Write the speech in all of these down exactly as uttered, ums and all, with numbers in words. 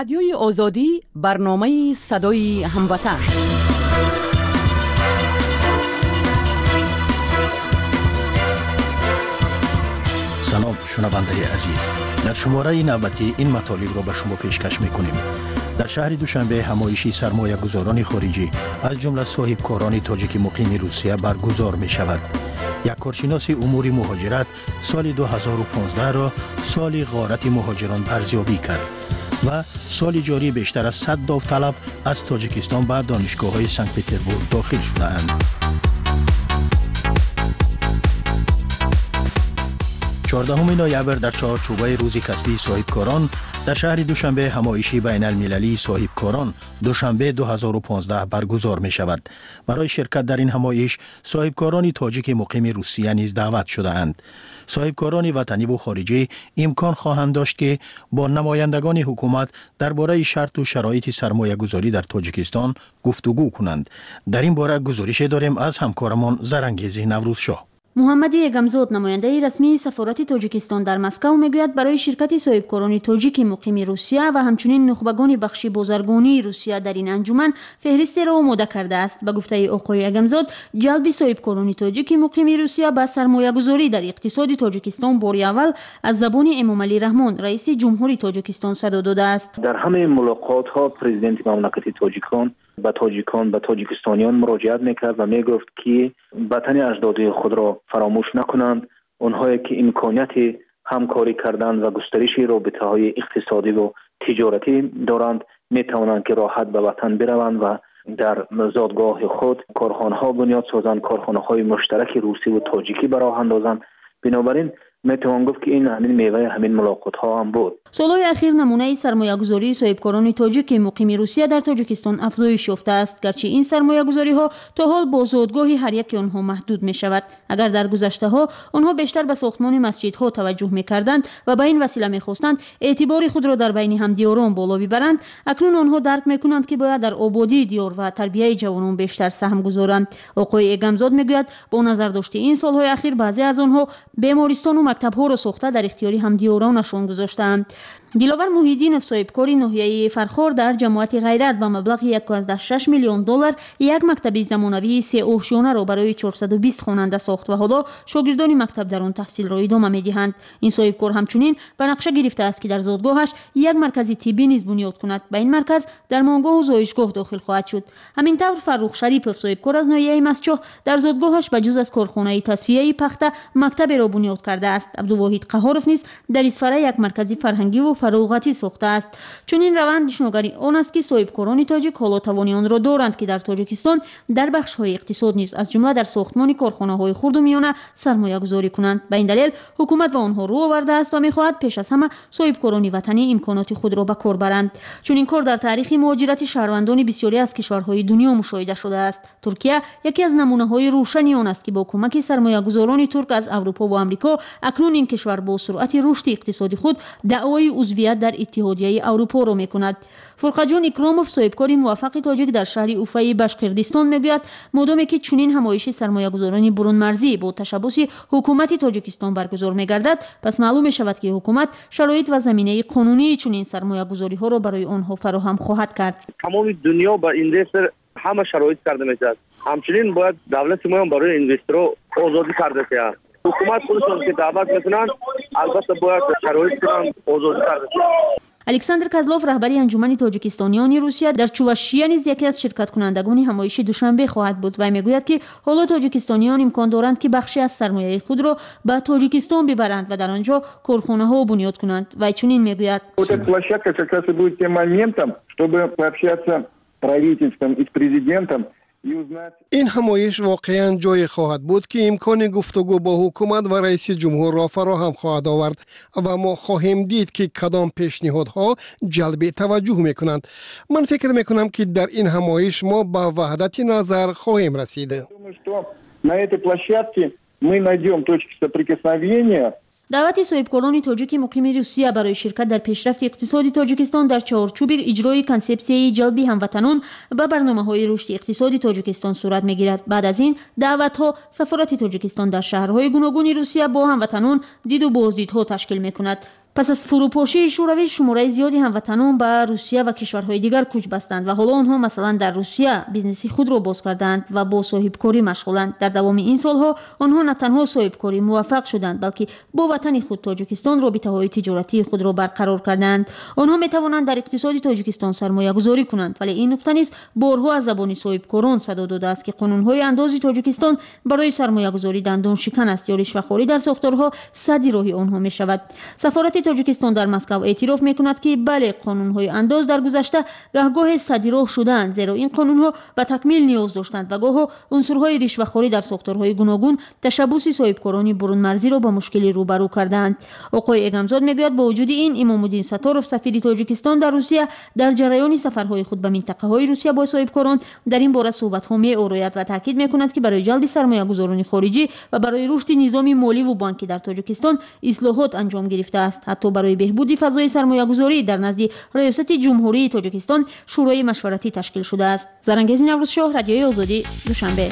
رادیوی آزادی برنامه صدای هموطن. سلام شنونده عزیز، در شماره نوبتی این مطالب را به شما پیشکش میکنیم. در شهر دوشنبه همایشی سرمایه گذاران خارجی از جمله صاحبکاران تاجیک مقیم روسیه برگزار می شود. یک کارشناس امور مهاجرت سال دو هزار و پانزده را سال غارت مهاجران ارزیابی کرد و سال جاری بیشتر از صد داوطلب از تاجیکستان به دانشگاه‌های سنت پترزبورگ داخل شده‌اند. چهاردهم نوامبر در چهارچوبه روز کسبی صاحبکاران در شهر دوشنبه همایشی بین المللی صاحبکاران دوشنبه دو هزار و پانزده برگزار می شود. برای شرکت در این همایش صاحبکاران تاجیک مقیم روسیه نیز دعوت شده اند. صاحبکاران وطنی و خارجی امکان خواهند داشت که با نمایندگان حکومت درباره شرط و شرایط سرمایه گذاری در تاجیکستان گفتگو کنند. در این باره گزارش داریم از همکارمان زرنگیز نوروزشاه. محمد یگمزاد نماینده رسمی سفارت تاجیکستان در مسکو میگوید برای شرکت صاحبکاران تاجیک مقیم روسیه و همچنین نخبگان بخش بازرگانی روسیه در این انجمن فهرست را آماده کرده است. به گفته آقای یگمزاد، جلب صاحبکاران تاجیک مقیم روسیه به سرمایه گذاری در اقتصاد تاجیکستان باری اول از زبان امامعلی رحمان رئیس جمهوری تاجیکستان صدا داده است. در همه ملاقات ها پرزیدنت مملکت تاجیکان به تاجیکان به تاجیکستانیان مراجعت میکرد و میگفت که وطن اجدادی خود را فراموش نکنند. اونهایی که امکانیت همکاری کردن و گسترش رابطه های اقتصادی و تجارتی دارند میتوانند که راحت به وطن بروند و در زادگاه خود کارخانه ها بنیاد سازند، کارخانه های مشترک روسی و تاجیکی براه اندازند. بنابراین میتوان گفت که این همین میوه همین ملاقات ها هم بود. سالهای اخیر نمونه سرمایه گذاری صاحبکاران تاجیک مقیم روسیه در تاجیکستان افزایش یافته است، گرچه این سرمایه گذاری ها تا حال با زادگاه هر یک آنها محدود می شود. اگر در گذشته ها آنها بیشتر به ساختمان مسجدها توجه می کردند و به این وسیله می خواستند اعتبار خود را در بین همدیاران بالا ببرند، اکنون آنها درک می کنند که باید در آبادی دیار و تربیت جوانان بیشتر سهم گذارند. آقای یگمزاد میگوید با نظر داشته این سالهای اخیر بعضی از آنها بیمارستان و مکتب‌ها را ساخته در اختیاری همدیارانشان گذاشتند. دلاور محیدینov صاحبکاری ناحیه فرخار در جماعت غیرت با مبلغ یک و شش میلیون دلار یک مکتب زمانوی سه اوشیانه را برای چهارصد و بیست خواننده ساخت و حالا شاگردان مکتب در آن تحصیل را ادامه می‌دهند. این صاحبکار همچنین به نقشه گرفته است که در زادگاهش یک مرکز طبی نیز بنیاد کند. به این مرکز درمانگاه و زایشگاه داخل خواهد شد. همینطور فرخ شریپov صاحبکار از ناحیه مسجد در زادگاهش به جز از کارخانه تصفیه پخته مکتب را بنیاد کرده است. عبدالواحد قهارov نیز در اسفره یک مرکز فرهنگی و فراغتی ساخته است. چون این روند نشانگری آن است که صاحبکاران تاجیک حالا توانی آن را دارند که در تاجیکستان در بخش های اقتصاد نیز از جمله در ساختمان کارخانه های خرد و میانه سرمایه گذاری کنند. به این دلیل حکومت به آنها رو آورده است و میخواهد پیش از همه صاحبکاران وطنی امکانات خود را به کار برند. چون این کار در تاریخ مهاجرت شهروندان بسیاری از کشورهای دنیا مشاهده شده است. ترکیه یکی از نمونه های روشنی آن است که با کمک سرمایه گذاران ترک از اروپا و آمریکا اکنون این کشور با سرعت رشد اقتصادی خود دعوای عضویت در اتحادیه اروپا را میکند. فرقجان اکراموف صاحبکار موفق تاجیک در شهر اوفای بشقردستان میگوید مادامی که چنین همایش سرمایه گذاران برون مرزی با تشبث حکومت تاجیکستان برگزار میگردد، پس معلوم میشود که حکومت شرایط و زمینه قانونی چنین سرمایه گذاری ها را برای آنها فراهم خواهد کرد. تمام دنیا با این دستر همه شرایط کرده میشد. همچنین باید دولت ما برای اینوسترها آزادی کرده شود. حکومت خودشون که دعوت میکنند البته باید شرایط کنند آزادی کرده شود. الکساندر کازلوف رهبری انجمن تاجیکستانیان روسیه در چواشیه نیز یکی از شرکت کنندگان همایش دوشنبه خواهد بود و میگوید که حالا تاجیکستانیان امکان دارند که بخشی از سرمایه خود را به تاجیکستان ببرند و در آنجا کارخانه ها بنیاد کنند. و چنین میگوید площадка как раз и будет тем моментом, чтобы пообщаться с правительством и с президентом. این همایش واقعا جای خواهد بود که امکان گفتگو با حکومت و رئیس جمهور را فراهم خواهد آورد و ما خواهیم دید که کدام پیشنهادها جلب توجه میکنند. من فکر میکنم که در این همایش ما به وحدت نظر خواهیم رسید. На этой площадке мы найдем точки соприкосновения. دعوت صاحبکاران تاجیک مقیم روسیه برای شرکت در پیشرفت اقتصادی تاجیکستان در چارچوب اجرای کنسپسیه جلب هموطنان به برنامه‌های رشد اقتصادی تاجیکستان صورت می‌گیرد. بعد از این دعوت‌ها سفارت تاجیکستان در شهرهای گوناگون روسیه با هموطنان دید و بازدیدها تشکیل می‌کند. پس از فروپاشی شوروی شماره زیادی هموطنان به روسیه و کشورهای دیگر کوچ بستند و حالا آنها مثلا در روسیه بیزنسی خود را باز کردند و با صاحبکاری مشغولند. در دوام این سالها آنها نه تنها صاحبکاری موفق شدند بلکه با وطن خود تاجیکستان رابطه‌های تجارتی خود را برقرار کردند. آنها می توانند در اقتصاد تاجیکستان سرمایه گذاری کنند، ولی این نکته نیز بارها از زبان صاحبکاران صدا داده است که قانون‌های اندازی تاجیکستان برای سرمایه گذاری دندان شکن است یا رشوه‌خواری در ساختارها صد راه آنها می شود. سفارت تاجیکستان در مسکو اعتراف می کند که بله، قانون‌های انداز در گذشته گاهگاه صد راه شدند، زیرا این قانون‌ها به تکمیل نیاز داشتند و گاه عنصرهای رشوه‌خواری در ساختارهای گوناگون تشبوس صاحبکاران برون مرزی را به مشکلی روبرو کردند. آقای اگمزاد میگوید با وجود این امام الدین ستارов سفیر تاجیکستان در روسیه در جریان سفرهای خود به منطقه‌های روسیه با صاحبکاران در این باره صحبت‌ها می‌آورد و تاکید می‌کند که برای جلب سرمایه‌گذاران خارجی و برای رشد نظام مالی و بانکی در تاجیکستان اصلاحات انجام گرفته است. حتی برای بهبود فضای سرمایه‌گذاری در نزد ریاست جمهوری تاجیکستان شورای مشورتی تشکیل شده است. زرنگیز نوروزشاه، رادیوی آزادی، دوشنبه.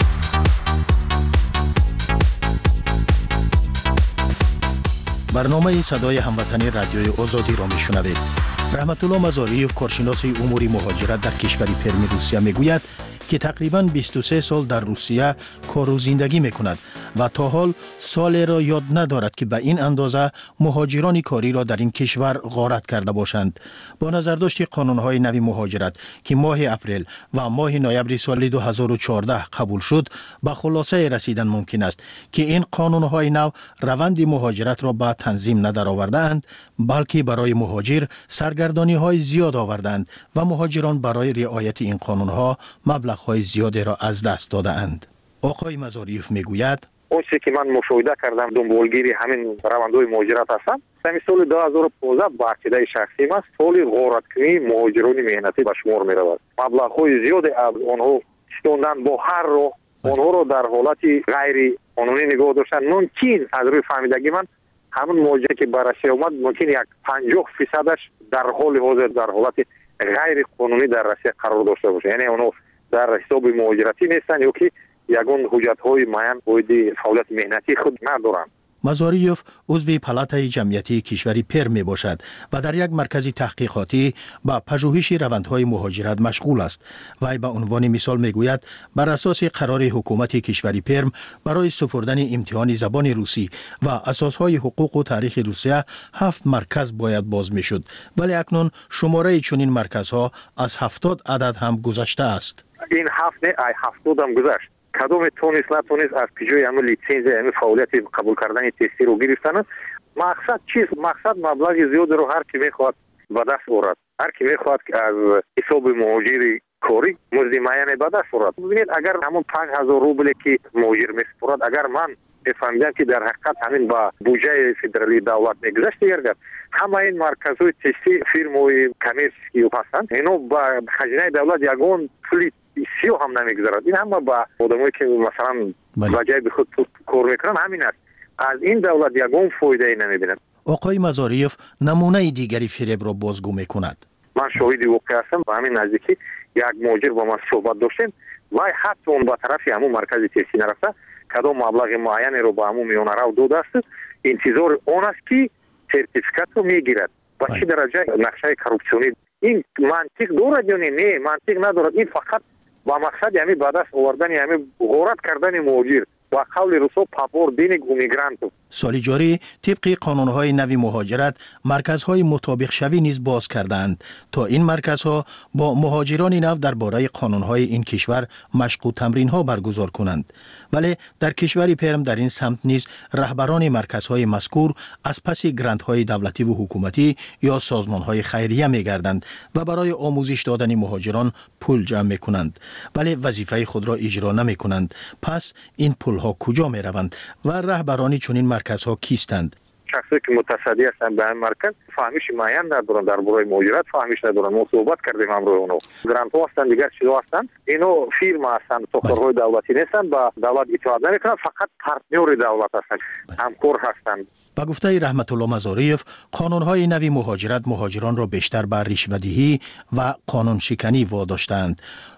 برنامه صدای هموطنی رادیوی آزادی را میشنوید. رحمت الله مزاریوف، کارشناس امور مهاجرت در کشور پرم روسیه میگوید که تقریباً بیست و سه سال در روسیه کار و زندگی میکند و تا حال سالی را یاد ندارد که به این اندازه مهاجران کاری را در این کشور غارت کرده باشند. با نظرداشت قانون‌های نوی مهاجرت که ماه اپریل و ماه نوامبر سال دو هزار و چهارده قبول شد، به خلاصه رسیدن ممکن است که این قانون‌های نو روند مهاجرت را به تنظیم ندارآورده‌اند، بلکه برای مهاجر سرگردانی‌های زیاد آوردند و مهاجران برای رعایت این قانون‌ها مبلغ های زیادی را از دست داده اند. آقای مزاریوف میگوید اون چیزی که من مشاهده کردم دنبالگیری همین روندهای مهاجرت هستم. همین سال دو هزار و پانزده با عقیده شخصی است سال غارتکنی مهاجران مهنتی به شمار می رود. مبلغ های زیادی از آنها ستوندن با هر رو آنها رو در حالت غیر قانونی نگاه داشتن. ممکن از روی فهمیدگی من همون مهاجری که بررسی اومد ممکن یک پنجاه فیصدش در حال حاضر در حالت غیر قانونی در روسیه قرار داشته باشه، یعنی اونها در حساب مهاجرتی نیستن یا که یگان حجت‌های معین باید فعالیت مهنتی خود ندارند. مزاریوف عضو پالاتای جمعیتی کشوری پرم می باشد و در یک مرکز تحقیقاتی با پژوهش روندهای مهاجرت مشغول است. وی به عنوان مثال می گوید بر اساس قرار حکومت کشوری پرم برای سپردن امتحان زبان روسی و اساسهای حقوق و تاریخ روسیه هفت مرکز باید باز می شد، ولی اکنون شماره چنین مرکزها از هفتاد عدد هم گذشته است. این هفت نه ای هفتاد هم گذشت. کدام تونست نتونست از پیجوی همه لیسانس همه فعالیت قبول کردن تستی رو گرفتن. مقصد چیست؟ مقصد مبلغ زیاد رو هر کی میخواد به دست آورد. هر کی میخواد از حساب مهاجری کاری مزد معین به دست آورد. ببینید اگر همون پنج هزار روبل که مهاجر میسپرد اگر من فهمیدم که در حقیقت همین با بودجه فدرالی دولت میگذشت دیگر همه این مرکزهای تستی فرمای کمیرس که هستند اینو با خزینه دولت یگان پولی سیو هم نمیگذارد. این هم با آدمایی که مثلا وجه به خود کار میکنن همین است. از این دولت یگان فایده ای نمیبینند. آقای مزاریوف نمونه دیگری فریب را بازگو میکند. من شاهد واقع هستم. با همین نزدیکی یک مهاجر با من صحبت داشتیم و حتی اون با طرف همون مرکز تستی نرفته کدام مبلغ معینی رو با همون میونه رو داده است، انتظار اون است که سرتیفیکات رو میگیرد. و چه درجه نقشه کورپسیونی این منطق دارد یا نه؟ منطق ندارد. این فقط با مقصد یعنی بعد از آوردن یعنی غارت کردن مهاجر و قول روسا پاپور دین گومیگرانت. سال جاری طبق قانون‌های نوی مهاجرت مرکزهای مطابق شوی نیز باز کردند تا این مرکزها با مهاجران نو درباره قانون‌های این کشور مشق و تمرین‌ها برگزار کنند. ولی در کشور پرم در این سمت نیز رهبران مرکزهای مذکور از پس گرانت‌های دولتی و حکومتی یا سازمان‌های خیریه می‌گردند و برای آموزش دادن مهاجران پول جمع می‌کنند، ولی وظیفه خود را اجرا نمی‌کنند. پس این پول ها کجا می روند و رهبرانی چنین مرکزها کیستند؟ شخصی که متصدی هستند به این مرکز فهمیش معین ندارن در برای مهاجرت، فهمیش ندارن. ما صحبت کردیم امروز اونو گرانت ها هستند دیگر چیزا هستند. اینو فیرما هستند، ساختارهای دولتی نیستند، با دولت اطاعت نمیکنند، فقط پارتنر دولت هستند، همکار هستند. با گفته رحمت الله مزاریوف قانون‌های نوی مهاجرت مهاجران را بیشتر بر رشوه‌دهی و قانون شکنی واداشتند.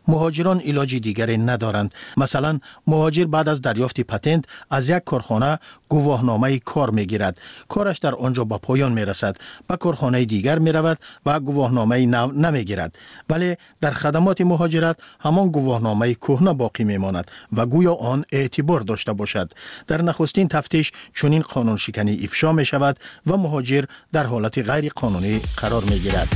مهاجران علاج دیگری ندارند. مثلا مهاجر بعد از دریافت پتنت از یک کارخانه گواهنامه کار میگیرد. کارش در آنجا به پایان میرسد. به کارخانه دیگر میرود و گواهنامه نو نمیگیرد. ولی در خدمات مهاجرت همان گواهنامه کهنه باقی میماند و گویا آن اعتبار داشته باشد. در نخستین تفتیش چنین قانون شکنی افشا می شود و مهاجر در حالت غیر قانونی قرار می گیرد.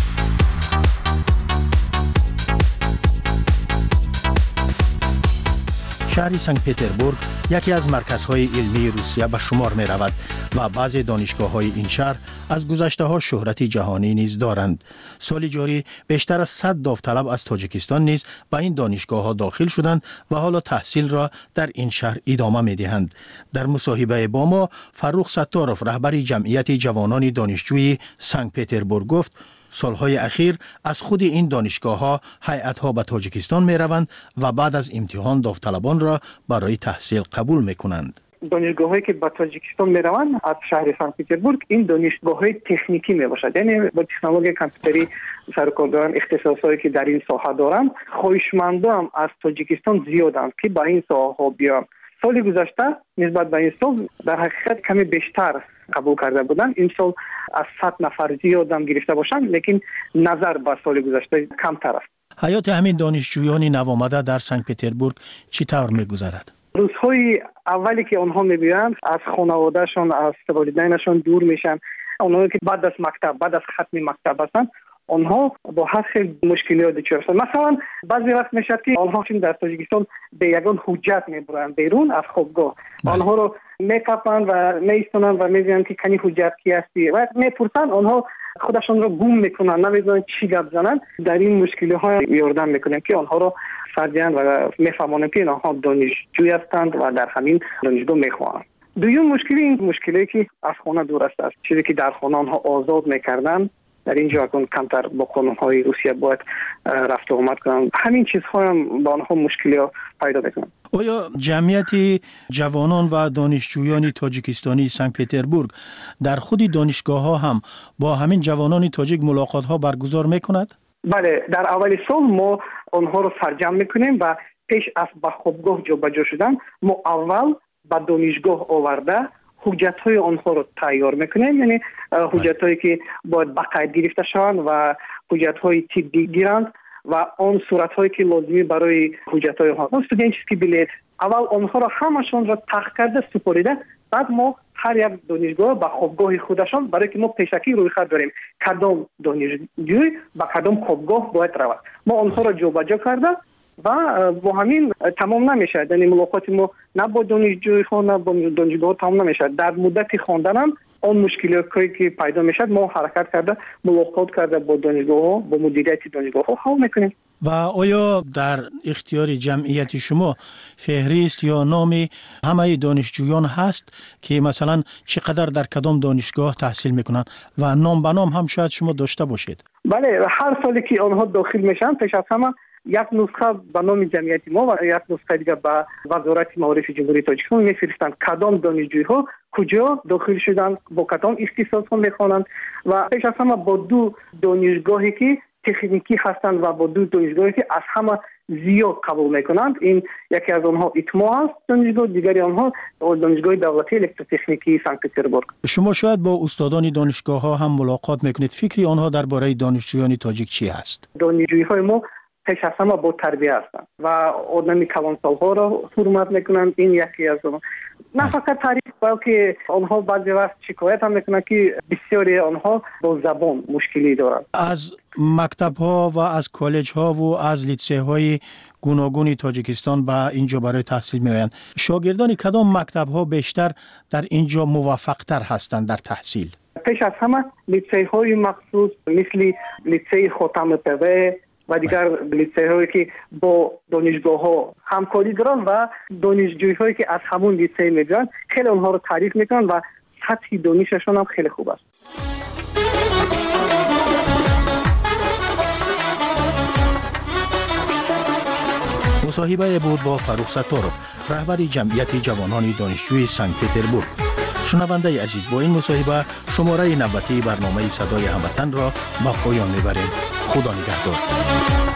شهر سنت پتربورگ یکی از مرکزهای علمی روسیه به شمار می رود و بعضی دانشگاه های این شهر از گذشته ها شهرت جهانی نیز دارند. سال جاری بیشتر از صد داوطلب از تاجیکستان نیز به این دانشگاه ها داخل شدند و حالا تحصیل را در این شهر ادامه می دهند. در مصاحبه با ما فروخ ستارف رهبر جمعیت جوانان دانشجوی سنت پتربورگ گفت سالهای اخیر از خود این دانشگاه ها هیئت ها به تاجیکستان می روند و بعد از امتحان داوطلبان را برای تحصیل قبول می کنند. دانشگاه هایی که به تاجیکستان می روند از شهر سنت پتربورگ این دانشگاه های تکنیکی می باشد، یعنی با تکنولوژی کامپیوتری سرکار دارند، اختصاصایی که در این ساحه دارند. خواهشمندان از تاجیکستان زیادند که به این ساحه ها بیان. سال گذشته نسبت به این سال در حقیقت کمی بیشتر قبول کرده بودند. این سال از صد نفر زیاد هم گرفته باشند، لیکن نظر به سال گذشته کمتر است. حیات همین دانشجویان نوآمده در سنت پتربورگ چطور می‌گذرد؟ روزهای اولی که آنها می‌بینند از خانواده‌شان، از والدینشان دور میشن. آنها که بعد از مکتب، بعد از ختم مکتب هستند، آنها با هر خیلی مشکلات دچار هستند. مثلا بعضی وقت میشد که آنها چون در تاجیکستان به یگان حجت میبرند بیرون از خوابگاه، آنها رو میکپند و میستونند و میگویند که کنی حجت کی هستی و میپرسند، آنها خودشان رو گم میکنند، نمیدونند چی گپ زنند. در این مشکلات یاردن میکنیم که آنها رو فرجن و میفهمانیم که آنها دانشجوی هستند و در همین دانشگاه میخوانند. دوم مشکل این مشکلی که از خانه دور است، چیزی که در خانه آنها آزاد میکردند در اینجا اگه کمتر با قانون‌های روسیه باید رفت و آمد کنند. همین چیزها هم با آنها مشکلی پیدا میکنند. آیا جمعیت جوانان و دانشجویان تاجیکستانی سنت پتربورگ در خود دانشگاه ها هم با همین جوانان تاجیک ملاقات ها برگزار میکند؟ بله، در اول سال ما آنها رو سرجم میکنیم و پیش از به خوابگاه جابجا شدن ما اول به دانشگاه آورده حجت‌های آنها رو تیار میکنیم، یعنی حجت‌هایی که باید باقاعده گرفته شوند و حجت‌های طبی گیرند و آن صورت‌هایی که لازمی برای حجت‌های آنها، استودنتسکی بلیت، اول آنها رو همشون رو تحقیق کرده سپریده، بعد ما هر یک دانشگاه با خوابگاه خودشان برای که ما پیشکی روی خط داریم کدام دانشجوی با کدام خوابگاه باید رود، ما آنها رو جابجا کرده و با همین تمام نمیشه. یعنی ملاقات ما نه با دانشجوی ها نه با دانشگاه تمام نمیشه. در مدت خواندن هم آن مشکلاتی که پیدا میشه ما حرکت کرده ملاقات کرده با دانشگاه ها، با مدیریت دانشگاه ها حل میکنیم. و آیا در اختیار جمعیت شما فهرست یا نام همه دانشجویان هست که مثلا چقدر در کدام دانشگاه تحصیل میکنن و نام به نام هم شاید شما داشته باشید؟ بله، هر سالی که آنها داخل میشن پیش از همه یک نسخه به نام جمعیت ما و یک نسخه دیگه به وزارت معارف جمهوری تاجیکستان میفرستند کدام دانشجوی ها کجا داخل شدن، با کدام اختصاص ها میخوانند و پیش از همه با دو دانشگاهی که تکنیکی هستند و با دو دانشگاهی که از همه زیاد قبول میکنند. این یکی از آنها ایتما است دانشگاه، دیگری آنها دانشگاه دولتی الکتروتکنیکی سنت پتربورگ. شما شاید با استادان دانشگاه ها هم ملاقات میکنید، فکری آنها درباره دانشجویان تاجیک چی است؟ دانشجوی های ما پیش از همه با تربیه هستند و آدمی کلانسال ها را حرمت میکنند. این یکی از اون، نه فقط تعریف بلکه آنها بعضی وقت شکایت هم میکنند که بسیاری آنها با زبان مشکلی دارند. از مکتب ها و از کالج ها و از لیسه های گوناگون تاجیکستان به اینجا برای تحصیل میآیند. شاگردان کدام مکتب ها بیشتر در اینجا موفق تر هستند در تحصیل؟ پیش از همه لیسه های مخصوص مثل لیسه خاتم پوه و دیگر لیسه هایی که با دانشگاه ها همکاری دارن و دانشجوی هایی که از همون لیسه میگن خیلی اونها رو تعریف میکنن و سطح دانششون هم خیلی خوب است. مصاحبه بود با فروخ ستارف رهبر جمعیت جوانان دانشجوی سنت پتربورگ. شنونده عزیز، با این مصاحبه شماره نوبتی برنامه صدای هموطن را به پایان میبریم. خدا نگهدار.